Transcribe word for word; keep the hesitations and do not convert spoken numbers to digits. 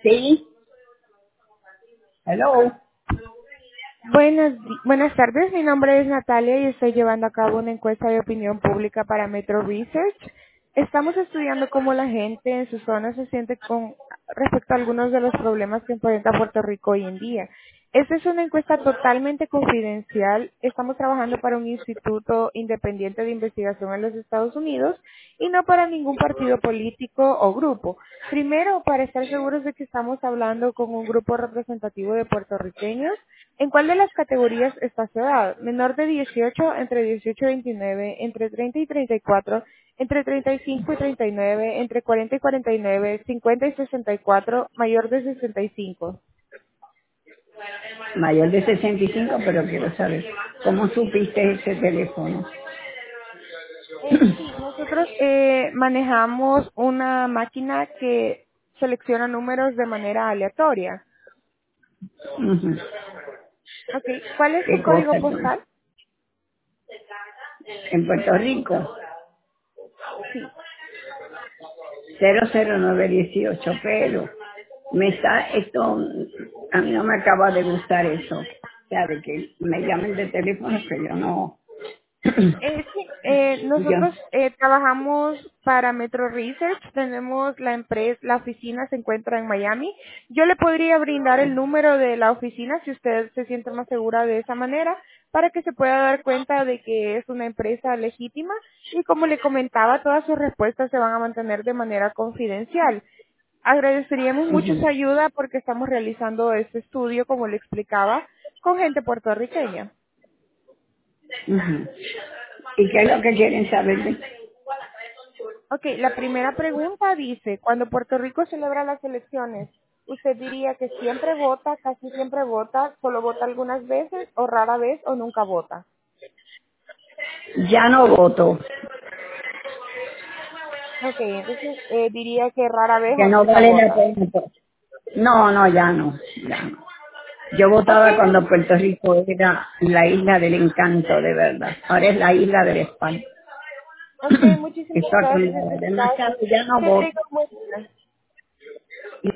Sí, hello. Buenas, di- buenas tardes, mi nombre es Natalia y estoy llevando a cabo una encuesta de opinión pública para Metro Research. Estamos estudiando cómo la gente en su zona se siente con respecto a algunos de los problemas que enfrenta Puerto Rico hoy en día. Esta es una encuesta totalmente confidencial. Estamos trabajando para un instituto independiente de investigación en los Estados Unidos y no para ningún partido político o grupo. Primero, para estar seguros de que estamos hablando con un grupo representativo de puertorriqueños. ¿En cuál de las categorías está su edad? Menor de dieciocho, entre dieciocho y veintinueve, entre treinta y treinta y cuatro, entre treinta y cinco y treinta y nueve, entre cuarenta y cuarenta y nueve, cincuenta y sesenta y cuatro, mayor de sesenta y cinco. Mayor de sesenta y cinco, pero quiero saber, ¿cómo supiste ese teléfono? Eh, sí, nosotros eh, manejamos una máquina que selecciona números de manera aleatoria. Ujú. Ok, ¿cuál es su ¿Qué código cosa? tú? postal? En Puerto Rico, Sí. cero cero nueve dieciocho, pero me está, esto, a mí no me acaba de gustar eso. O sea, de que me llamen de teléfono que yo no, Eh, sí, eh, yo, nosotros eh, trabajamos para Metro Research, tenemos la empresa, la oficina se encuentra en Miami. Yo le podría brindar el número de la oficina si usted se siente más segura de esa manera, para que se pueda dar cuenta de que es una empresa legítima y como le comentaba, todas sus respuestas se van a mantener de manera confidencial. Agradeceríamos mucho su ujú, ayuda porque estamos realizando este estudio, como le explicaba, con gente puertorriqueña. ujú. ¿Y qué es lo que quieren saber de? Ok, la primera pregunta dice, cuando Puerto Rico celebra las elecciones, ¿usted diría que siempre vota, casi siempre vota, solo vota algunas veces, o rara vez, o nunca vota? Ya no voto, Ok, entonces eh, diría que rara vez que o no nunca vale la vota. pena. No, no, ya no, ya no. Yo Ok, votaba no, cuando Puerto Rico era la isla del encanto, de verdad. Ahora es la isla del espanto. ok, muchísimas Eso ha gracias en cambiado. este Además, caso. ya no Que voto. tenga un buen día.